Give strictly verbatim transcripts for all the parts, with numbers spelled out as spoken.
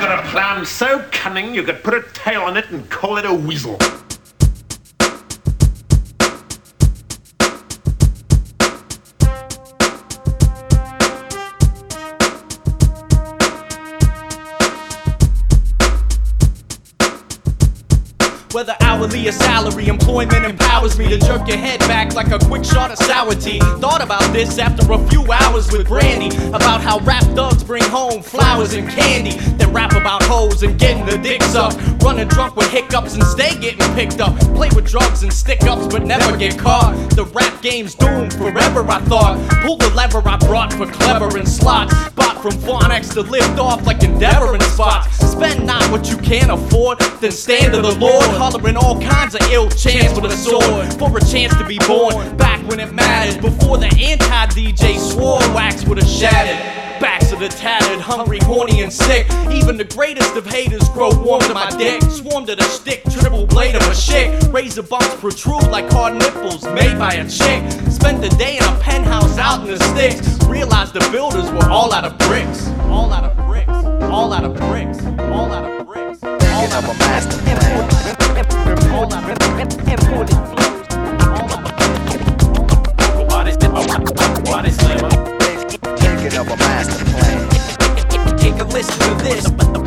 got a plan so cunning you could put a tail on it and call it a weasel. Whether hourly or salary, employment empowers me to jerk your head back like a quick shot of sour tea. Thought about this after a few hours with Brandy, about how rap thugs bring home flowers and candy, then rap about hoes and getting the dicks up, running drunk with hiccups and stay getting picked up, play with drugs and stick-ups but never get caught. The rap game's doomed forever, I thought. Pull the lever I brought for clever and slots, bought from Phonics to lift off like Endeavor in spots. Spend not what you can't afford, then stand to the Lord, hollering all kinds of ill chants with a sword, for a chance to be born back when it mattered, before the anti-D J swore wax would have shattered. Backs of the tattered, hungry, horny, and sick. Even the greatest of haters grow warm to my dick. Swarmed at a stick, triple blade of a chick. Razor bumps protrude like hard nipples made by a chick. Spent the day in a penthouse out in the sticks. Realized the builders were all out of bricks. All out of bricks. All out of bricks. All out of bricks. All out of master plan. All out of imported flows. All out of what is it? What is it? Thinking of a master plan. Take a listen to this.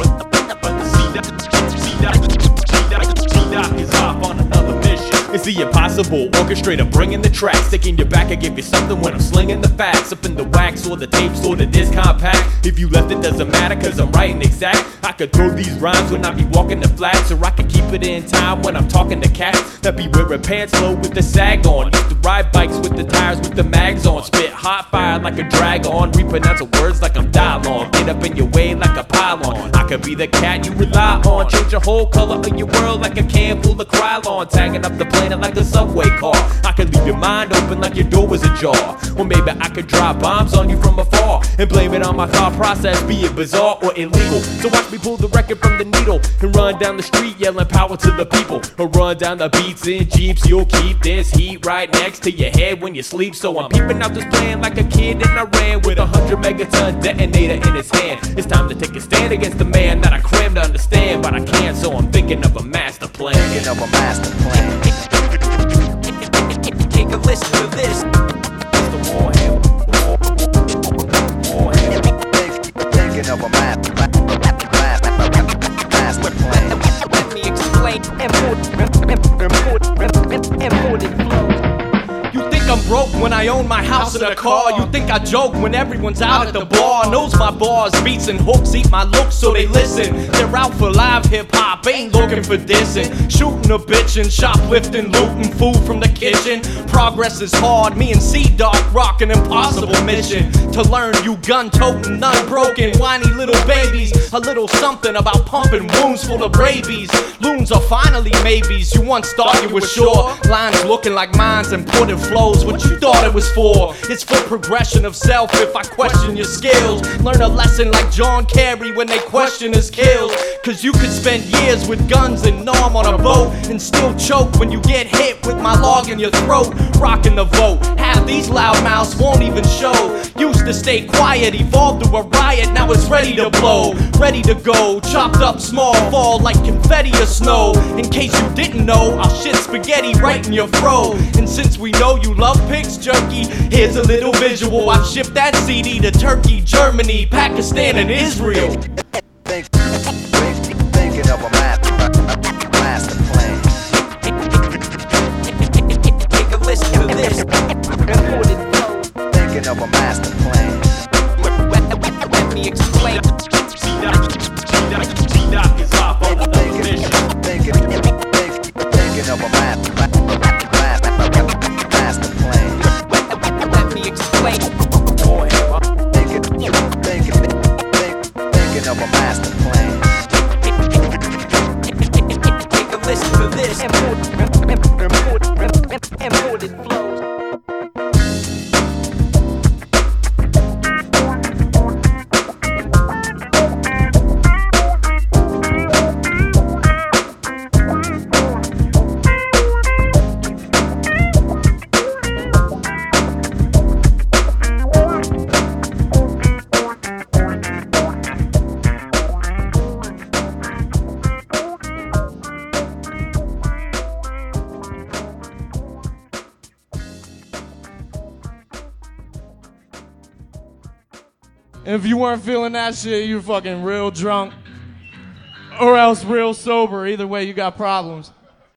C-Dot is off on another mission. It's the impossible orchestrator bringing the track, sticking your back. I give you something when I'm slinging the facts up in the wax or the tapes or the disc compact. If you left it doesn't matter cause I'm writing exact. I could throw these rhymes when I be walking the flats, or I could keep it in time when I'm talking to cats that be wearing pants low with the sag on. Used to ride bikes with the tires with the mags on. Spit hot fire like a dragon, repronounce words like I'm Dylon. Get up in your way like a pylon. I could be the cat you rely on, change the whole color of your world like a can full of Krylon. Tagging up the planet like a subway car. I could leave your mind open like your door was ajar. Or maybe I could drop bombs on you from afar and blame it on my thought process, be it bizarre or illegal. So watch me pull the record from the needle and run down the street yelling power to the people, or run down the beats in Jeeps. You'll keep this heat right next to your head when you sleep. So I'm peeping out this plan like a kid in Iran with a hundred megaton detonator in his hand. It's time to take a stand against the man that I cram to understand, but I can't, so I'm thinking of a master plan. Thinking of a master plan. Take a listen to this. It's the war hymn. War hymn. Thinking of a master master plan. Let me explain. Imported flow. You think I'm broke when I own my house and a car? You think I joke when everyone's out at the bar? Knows my bars, beats and hooks eat my looks so they listen. They're out for live hip-hop, ain't looking for dissing. Shooting a bitch and shoplifting, looting food from the kitchen. Progress is hard, me and C-Dog rock an impossible mission. To learn you gun-toting, unbroken, whiny little babies. A little something about pumping wounds full of rabies. Loons are finally maybes, you once thought you were sure. Lines looking like mines and imported flows, what you thought it was for. It's for progression of self if I question your skills. Learn a lesson like John Kerry when they question his kills. Cause you could spend years with guns and arm on a boat and still choke when you get hit with my log in your throat. Rocking the vote, half these loudmouths won't even show. Used to stay quiet, evolved to a riot, now it's ready to blow. Ready to go, chopped up small, fall like confetti or snow. In case you didn't know, I'll shit spaghetti right in your fro. And since we know you love pigs jerky, here's a little visual. I've shipped that C D to Turkey, Germany, Pakistan, and Israel. Think, think, thinking of a master master plan. Take a listen to this. Thinking of a master plan. Let me explain. C-Dot is off on another mission. Thinking, thinking, thinking of a master master plan. Let me explain. Thinking, thinking, thinking, thinking of a master plan. Take a listen to this. Imported flows. And if you weren't feeling that shit, you're fucking real drunk. Or else real sober. Either way, you got problems.